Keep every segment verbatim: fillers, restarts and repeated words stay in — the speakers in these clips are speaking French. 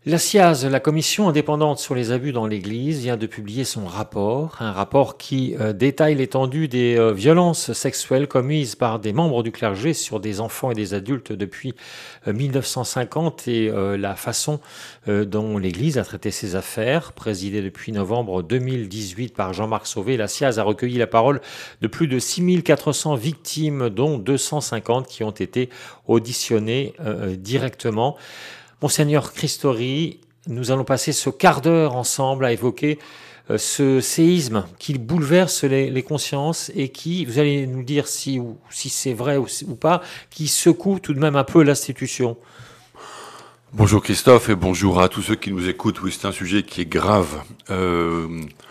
La SIAZ, la commission indépendante sur les abus dans l'Église, vient de publier son rapport, un rapport qui euh, détaille l'étendue des euh, violences sexuelles commises par des membres du clergé sur des enfants et des adultes depuis euh, mille neuf cent cinquante et euh, la façon euh, dont l'Église a traité ces affaires. Présidée depuis novembre deux mille dix-huit par Jean-Marc Sauvé, la SIAZ a recueilli la parole de plus de six mille quatre cents victimes, dont deux cent cinquante qui ont été auditionnées euh, directement. Monseigneur Christori, nous allons passer ce quart d'heure ensemble à évoquer euh, ce séisme qui bouleverse les, les consciences et qui, vous allez nous dire si, ou, si c'est vrai ou, ou pas, qui secoue tout de même un peu l'institution. Bonjour Christophe et bonjour à tous ceux qui nous écoutent. Oui, c'est un sujet qui est grave euh,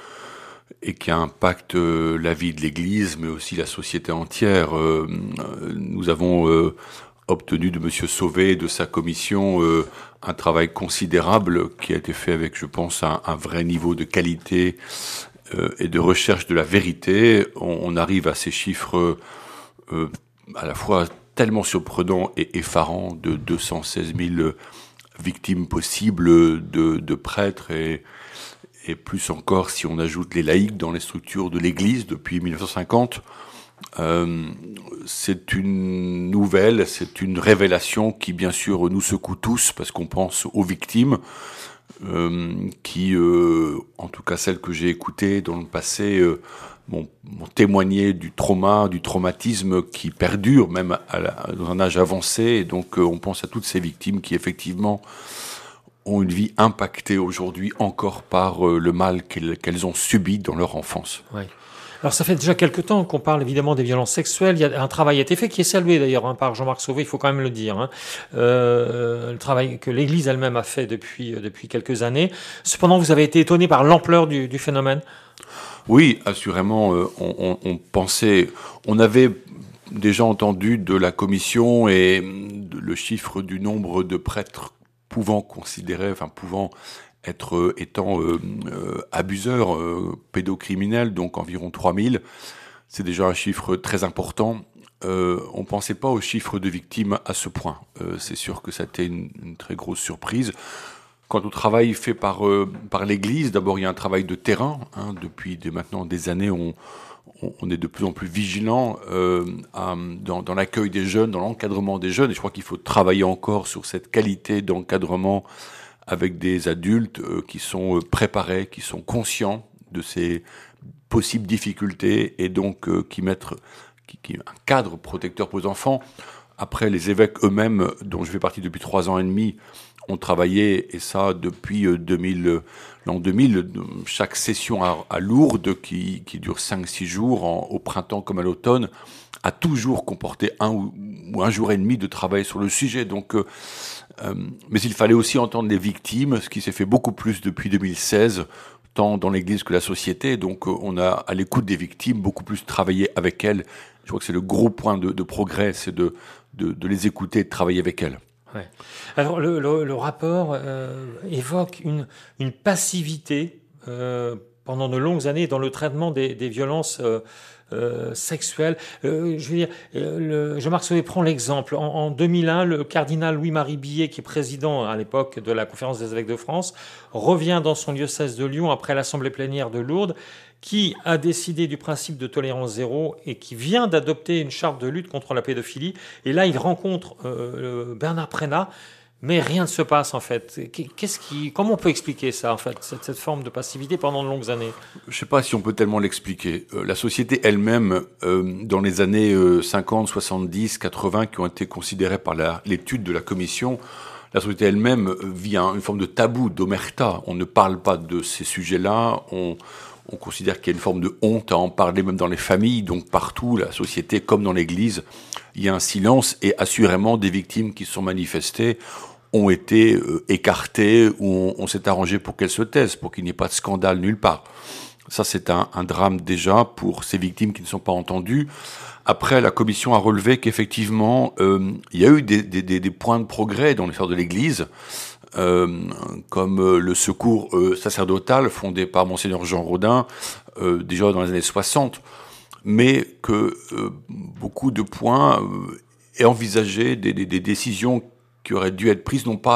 et qui impacte euh, la vie de l'Église, mais aussi la société entière. Euh, nous avons... Euh, obtenu de Monsieur Sauvé, de sa commission, euh, un travail considérable qui a été fait avec, je pense, un, un vrai niveau de qualité euh, et de recherche de la vérité. On, on arrive à ces chiffres euh, à la fois tellement surprenants et effarants de deux cent seize mille victimes possibles de, de prêtres et, et plus encore si on ajoute les laïcs dans les structures de l'Église depuis mille neuf cent cinquante. Euh, c'est une nouvelle, c'est une révélation qui bien sûr nous secoue tous parce qu'on pense aux victimes euh, qui, euh, en tout cas celles que j'ai écoutées dans le passé, euh, m'ont, m'ont témoigné du trauma, du traumatisme qui perdure même à la, dans un âge avancé. Et donc euh, on pense à toutes ces victimes qui effectivement ont une vie impactée aujourd'hui encore par euh, le mal qu'elles, qu'elles ont subi dans leur enfance. Ouais. Alors ça fait déjà quelques temps qu'on parle évidemment des violences sexuelles. Il y a un travail a été fait qui est salué d'ailleurs hein, par Jean-Marc Sauvé, il faut quand même le dire. Hein. Euh, le travail que l'Église elle-même a fait depuis depuis quelques années. Cependant, vous avez été étonné par l'ampleur du, du phénomène. Oui, assurément. Euh, on, on, on pensait, on avait déjà entendu de la commission et de, le chiffre du nombre de prêtres pouvant considérer, enfin pouvant être euh, étant euh, euh, abuseurs euh, pédocriminels, donc environ trois mille. C'est déjà un chiffre très important. Euh, on pensait pas au chiffre de victimes à ce point. Euh, c'est sûr que ça a été une, une très grosse surprise. Quant au travail fait par euh, par l'Église, d'abord il y a un travail de terrain. Hein, depuis de maintenant des années, on, on, on est de plus en plus vigilant euh, à, dans, dans l'accueil des jeunes, dans l'encadrement des jeunes. Et je crois qu'il faut travailler encore sur cette qualité d'encadrement avec des adultes euh, qui sont euh, préparés, qui sont conscients de ces possibles difficultés et donc euh, qui mettent qui, qui, un cadre protecteur pour les enfants. Après, les évêques eux-mêmes, dont je fais partie depuis trois ans et demi, ont travaillé, et ça depuis euh, deux mille, l'an deux mille, chaque session à, à Lourdes, qui, qui dure cinq six jours, en, au printemps comme à l'automne, a toujours comporté un ou, ou un jour et demi de travail sur le sujet. Donc, euh, euh, mais il fallait aussi entendre les victimes, ce qui s'est fait beaucoup plus depuis deux mille seize, tant dans l'Église que la société. Donc, euh, on a, à l'écoute des victimes, beaucoup plus travaillé avec elles. Je crois que c'est le gros point de, de progrès, c'est de, de, de les écouter et de travailler avec elles. Ouais. Alors, le, le, le rapport euh, évoque une, une passivité euh, pendant de longues années dans le traitement des, des violences euh, euh, sexuelles. Euh, je veux dire, le, Jean-Marc Sauvé prend l'exemple. En, en deux mille un, le cardinal Louis-Marie Billet, qui est président à l'époque de la Conférence des évêques de France, revient dans son diocèse de Lyon après l'assemblée plénière de Lourdes, qui a décidé du principe de tolérance zéro et qui vient d'adopter une charte de lutte contre la pédophilie. Et là, il rencontre euh, Bernard Prénat, mais rien ne se passe en fait. Qu'est-ce qui, comment on peut expliquer ça en fait, cette, cette forme de passivité pendant de longues années? Je ne sais pas si on peut tellement l'expliquer. Euh, la société elle-même, euh, dans les années euh, cinquante, soixante-dix, quatre-vingts, qui ont été considérées par la, l'étude de la commission, la société elle-même vit un, une forme de tabou, d'omerta. On ne parle pas de ces sujets-là. On On considère qu'il y a une forme de honte à en parler même dans les familles, donc partout, la société comme dans l'Église, il y a un silence et assurément des victimes qui se sont manifestées ont été euh, écartées ou on, on s'est arrangé pour qu'elles se taisent, pour qu'il n'y ait pas de scandale nulle part. Ça, c'est un, un drame déjà pour ces victimes qui ne sont pas entendues. Après, la commission a relevé qu'effectivement, euh, il y a eu des, des, des points de progrès dans l'histoire de l'Église, Euh, comme euh, le secours euh, sacerdotal fondé par Monseigneur Jean Rodin, euh, déjà dans les années soixante, mais que euh, beaucoup de points euh, aient envisagé des, des, des décisions qui auraient dû être prises, non pas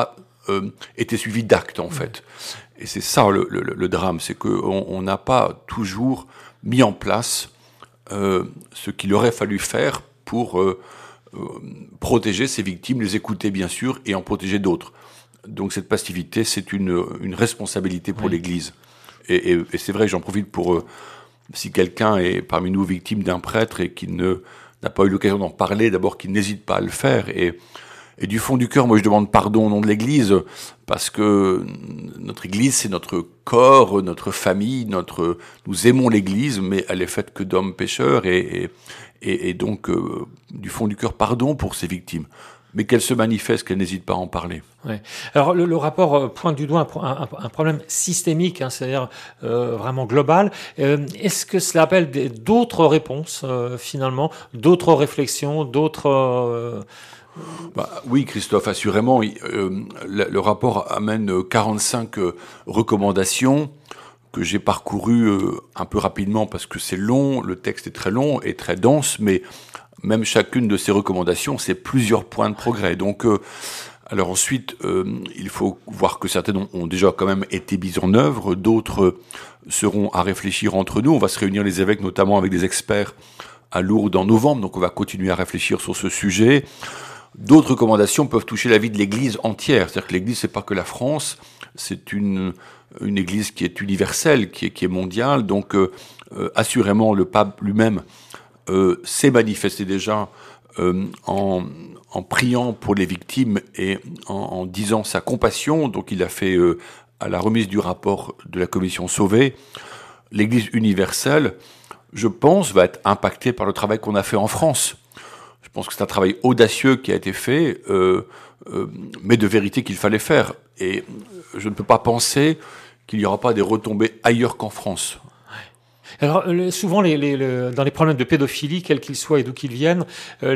euh, étaient suivis d'actes, en fait. Et c'est ça le, le, le drame, c'est qu'on n'a pas toujours mis en place euh, ce qu'il aurait fallu faire pour euh, euh, protéger ces victimes, les écouter bien sûr, et en protéger d'autres. Donc cette passivité, c'est une, une responsabilité pour oui. l'Église. Et, et, et c'est vrai, j'en profite pour... Euh, si quelqu'un est parmi nous victime d'un prêtre et qu'il ne, n'a pas eu l'occasion d'en parler, d'abord qu'il n'hésite pas à le faire. Et, et du fond du cœur, moi je demande pardon au nom de l'Église, parce que notre Église, c'est notre corps, notre famille, notre, nous aimons l'Église, mais elle est faite que d'hommes pécheurs. Et, et, et donc, euh, du fond du cœur, pardon pour ces victimes. Mais qu'elles se manifestent, qu'elles n'hésitent pas à en parler. Ouais. Alors le, le rapport pointe du doigt un, un, un problème systémique, hein, c'est-à-dire euh, vraiment global. Euh, est-ce que cela appelle des, d'autres réponses euh, finalement, d'autres réflexions, d'autres euh... bah, oui, Christophe, assurément. Euh, le, le rapport amène quarante-cinq euh, recommandations que j'ai parcourues euh, un peu rapidement parce que c'est long, le texte est très long et très dense, mais même chacune de ces recommandations, c'est plusieurs points de progrès. Donc, euh, alors ensuite, euh, il faut voir que certaines ont, ont déjà quand même été mises en œuvre, d'autres seront à réfléchir entre nous. On va se réunir les évêques, notamment avec des experts à Lourdes en novembre, donc on va continuer à réfléchir sur ce sujet. D'autres recommandations peuvent toucher la vie de l'Église entière. C'est-à-dire que l'Église, c'est pas que la France, c'est une une Église qui est universelle, qui est, qui est mondiale. Donc, euh, euh, assurément, le pape lui-même Euh, s'est manifesté déjà euh, en, en priant pour les victimes et en, en disant sa compassion. Donc il a fait, euh, à la remise du rapport de la commission Sauvé, l'Église universelle, je pense, va être impactée par le travail qu'on a fait en France. Je pense que c'est un travail audacieux qui a été fait, euh, euh, mais de vérité qu'il fallait faire. Et je ne peux pas penser qu'il n'y aura pas des retombées ailleurs qu'en France. Alors souvent, les, les, les, dans les problèmes de pédophilie, quels qu'ils soient et d'où qu'ils viennent,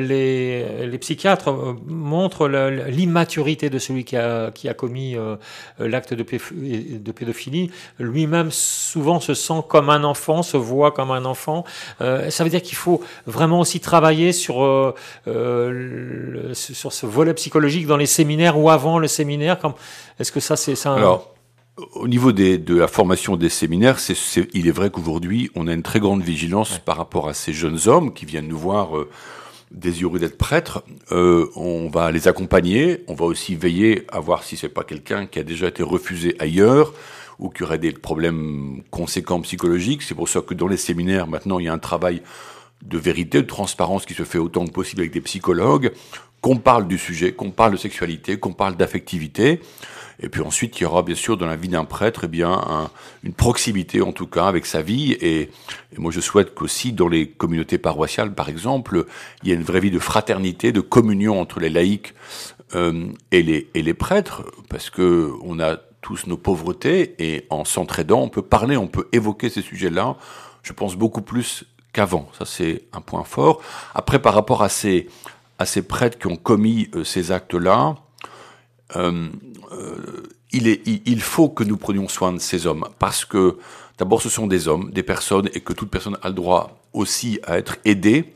les, les psychiatres montrent la, l'immaturité de celui qui a, qui a commis euh, l'acte de, pé, de pédophilie. Lui-même, souvent, se sent comme un enfant, se voit comme un enfant. Euh, ça veut dire qu'il faut vraiment aussi travailler sur, euh, le, sur ce volet psychologique dans les séminaires ou avant le séminaire. Comme, est-ce que ça, c'est ça? Alors, au niveau des, de la formation des séminaires, c'est, c'est, il est vrai qu'aujourd'hui, on a une très grande vigilance ouais. par rapport à ces jeunes hommes qui viennent nous voir euh, désireux d'être prêtres. Euh, on va les accompagner, on va aussi veiller à voir si c'est pas quelqu'un qui a déjà été refusé ailleurs ou qui aurait des problèmes conséquents psychologiques. C'est pour ça que dans les séminaires, maintenant, il y a un travail de vérité, de transparence qui se fait autant que possible avec des psychologues, qu'on parle du sujet, qu'on parle de sexualité, qu'on parle d'affectivité. Et puis ensuite, il y aura bien sûr dans la vie d'un prêtre, eh bien, un, une proximité en tout cas avec sa vie. Et, et moi, je souhaite qu'aussi dans les communautés paroissiales, par exemple, il y ait une vraie vie de fraternité, de communion entre les laïcs euh, et les et les prêtres, parce que on a tous nos pauvretés et en s'entraidant, on peut parler, on peut évoquer ces sujets-là. Je pense beaucoup plus qu'avant. Ça, c'est un point fort. Après, par rapport à ces à ces prêtres qui ont commis euh, ces actes-là. Euh, euh, il, est, il, il faut que nous prenions soin de ces hommes, parce que d'abord ce sont des hommes, des personnes, et que toute personne a le droit aussi à être aidée.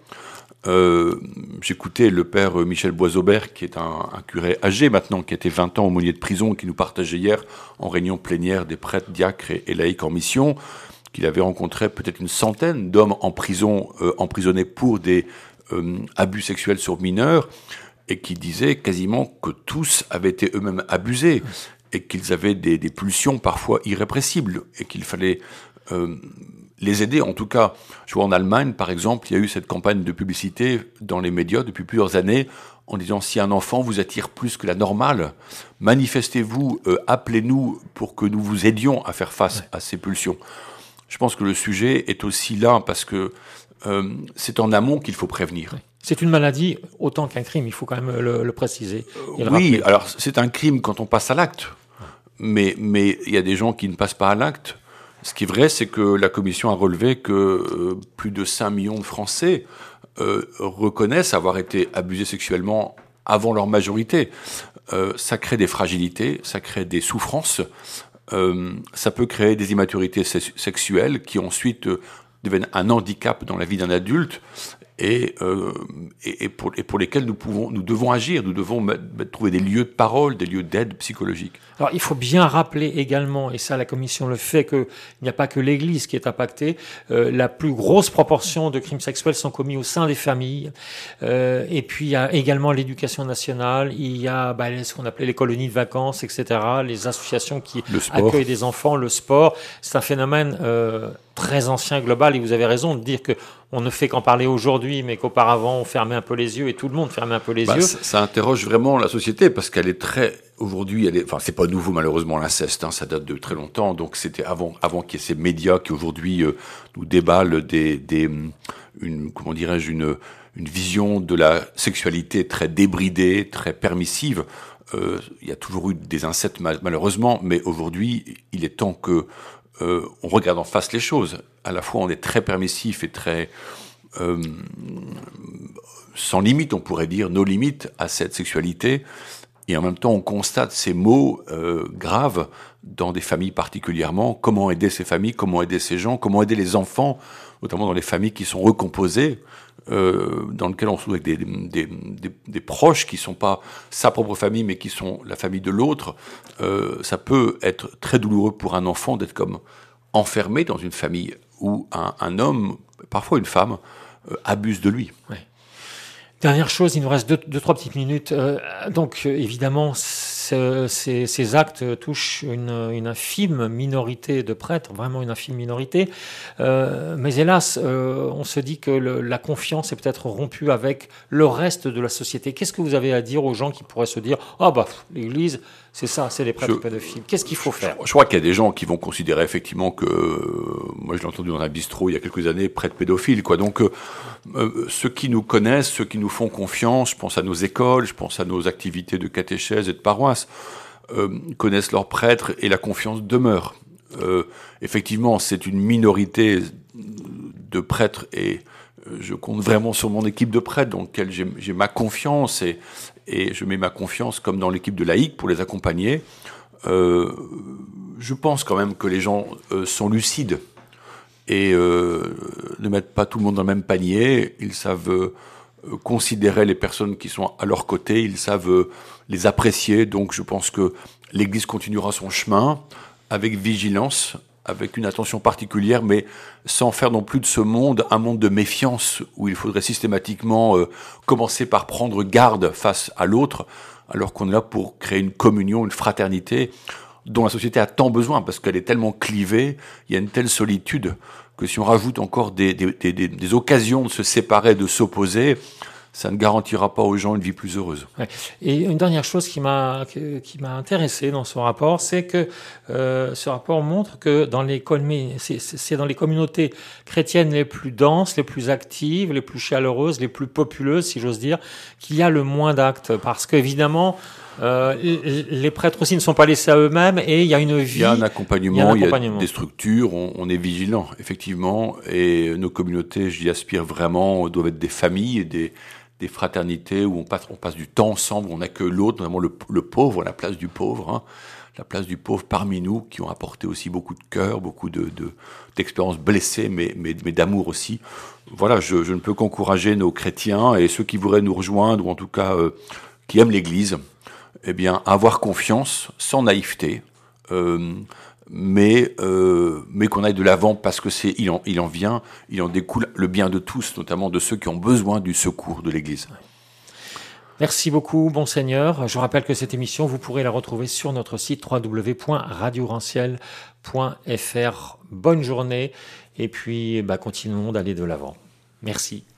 Euh, j'écoutais le père Michel Boisaubert, qui est un, un curé âgé maintenant, qui était vingt ans aumônier de prison, qui nous partageait hier en réunion plénière des prêtres, diacres et, et laïcs en mission, qu'il avait rencontré peut-être une centaine d'hommes en prison, euh, emprisonnés pour des euh, abus sexuels sur mineurs, et qui disait quasiment que tous avaient été eux-mêmes abusés et qu'ils avaient des, des pulsions parfois irrépressibles et qu'il fallait euh, les aider. En tout cas, je vois en Allemagne, par exemple, il y a eu cette campagne de publicité dans les médias depuis plusieurs années en disant si un enfant vous attire plus que la normale, manifestez-vous, euh, appelez-nous pour que nous vous aidions à faire face ouais. à ces pulsions. Je pense que le sujet est aussi là parce que euh, c'est en amont qu'il faut prévenir. Ouais. C'est une maladie autant qu'un crime, il faut quand même le, le préciser. Et le oui, rappeler. Alors c'est un crime quand on passe à l'acte, mais mais il y a des gens qui ne passent pas à l'acte. Ce qui est vrai, c'est que la Commission a relevé que euh, plus de cinq millions de Français euh, reconnaissent avoir été abusés sexuellement avant leur majorité. Euh, ça crée des fragilités, ça crée des souffrances, euh, ça peut créer des immaturités sexuelles qui ensuite euh, deviennent un handicap dans la vie d'un adulte. et, euh, et, et, pour, et pour lesquels nous, pouvons, nous devons agir, nous devons mettre, mettre, trouver des lieux de parole, des lieux d'aide psychologique. Alors il faut bien rappeler également, et ça la Commission le fait, qu'il n'y a pas que l'Église qui est impactée, euh, la plus grosse proportion de crimes sexuels sont commis au sein des familles, euh, et puis il y a également l'éducation nationale, il y a bah, ce qu'on appelait les colonies de vacances, et cetera, les associations qui accueillent des enfants, le sport, c'est un phénomène euh, très ancien, global, et vous avez raison de dire que on ne fait qu'en parler aujourd'hui, mais qu'auparavant on fermait un peu les yeux, et tout le monde fermait un peu les bah, yeux. Ça, ça interroge vraiment la société, parce qu'elle est très... Aujourd'hui, elle est, enfin, c'est pas nouveau malheureusement l'inceste, hein, ça date de très longtemps. Donc c'était avant, avant qu'il y ait ces médias qui aujourd'hui euh, nous déballent des, des, une, comment dirais-je, une, une vision de la sexualité très débridée, très permissive. Euh, il y a toujours eu des incestes malheureusement, mais aujourd'hui, il est temps que euh, on regarde en face les choses. À la fois, on est très permissif et très euh, sans limite, on pourrait dire, nos limites à cette sexualité. Et en même temps, on constate ces maux euh, graves dans des familles particulièrement. Comment aider ces familles, comment aider ces gens, comment aider les enfants, notamment dans les familles qui sont recomposées, euh, dans lesquelles on se trouve avec des, des, des, des proches qui ne sont pas sa propre famille, mais qui sont la famille de l'autre. Euh, ça peut être très douloureux pour un enfant d'être comme enfermé dans une famille où un, un homme, parfois une femme, euh, abuse de lui. Ouais. Dernière chose, il nous reste deux, deux trois petites minutes. Euh, donc, euh, évidemment, ces, ces actes touchent une, une infime minorité de prêtres, vraiment une infime minorité. Euh, mais hélas, euh, on se dit que le, la confiance est peut-être rompue avec le reste de la société. Qu'est-ce que vous avez à dire aux gens qui pourraient se dire « Ah bah, l'Église, c'est ça, c'est les prêtres je, pédophiles. » Qu'est-ce qu'il faut faire? Je, je crois qu'il y a des gens qui vont considérer effectivement que, euh, moi je l'ai entendu dans un bistrot il y a quelques années, prêtres pédophiles, quoi. Donc, euh, euh, ceux qui nous connaissent, ceux qui nous font confiance, je pense à nos écoles, je pense à nos activités de catéchèse et de paroisse, euh, connaissent leurs prêtres et la confiance demeure. Euh, effectivement, c'est une minorité de prêtres et je compte vraiment sur mon équipe de prêtres dans laquelle j'ai, j'ai ma confiance et, et je mets ma confiance comme dans l'équipe de laïcs pour les accompagner. Euh, je pense quand même que les gens euh, sont lucides et euh, ne mettent pas tout le monde dans le même panier. Ils savent euh, considérer les personnes qui sont à leur côté, ils savent euh, les apprécier. Donc je pense que l'Église continuera son chemin avec vigilance, avec une attention particulière, mais sans faire non plus de ce monde un monde de méfiance où il faudrait systématiquement euh, commencer par prendre garde face à l'autre, alors qu'on est là pour créer une communion, une fraternité dont la société a tant besoin, parce qu'elle est tellement clivée, il y a une telle solitude, que si on rajoute encore des, des, des, des occasions de se séparer, de s'opposer, ça ne garantira pas aux gens une vie plus heureuse. Ouais. Et une dernière chose qui m'a qui m'a intéressé dans ce rapport, c'est que euh, ce rapport montre que dans les c'est, c'est dans les communautés chrétiennes les plus denses, les plus actives, les plus chaleureuses, les plus populeuses, si j'ose dire, qu'il y a le moins d'actes, parce qu'évidemment euh, les prêtres aussi ne sont pas laissés à eux-mêmes et il y a une vie. Il y a un accompagnement, il y a, un accompagnement. Il y a des structures, on, on est vigilant effectivement, et nos communautés, j'y aspire vraiment, doivent être des familles et des des fraternités où on passe, on passe du temps ensemble, on accueille l'autre, notamment le, le pauvre, la place du pauvre, hein, la place du pauvre parmi nous, qui ont apporté aussi beaucoup de cœur, beaucoup de, de, d'expériences blessées, mais, mais, mais d'amour aussi. Voilà, je, je ne peux qu'encourager nos chrétiens et ceux qui voudraient nous rejoindre, ou en tout cas euh, qui aiment l'Église, eh bien, à avoir confiance, sans naïveté, euh, mais euh, mais qu'on aille de l'avant parce que c'est il en il en vient, il en découle le bien de tous, notamment de ceux qui ont besoin du secours de l'Église. Merci beaucoup, Monseigneur. Je rappelle que cette émission, vous pourrez la retrouver sur notre site w w w point radio ranciel point f r. Bonne journée et puis bah, continuons d'aller de l'avant. Merci.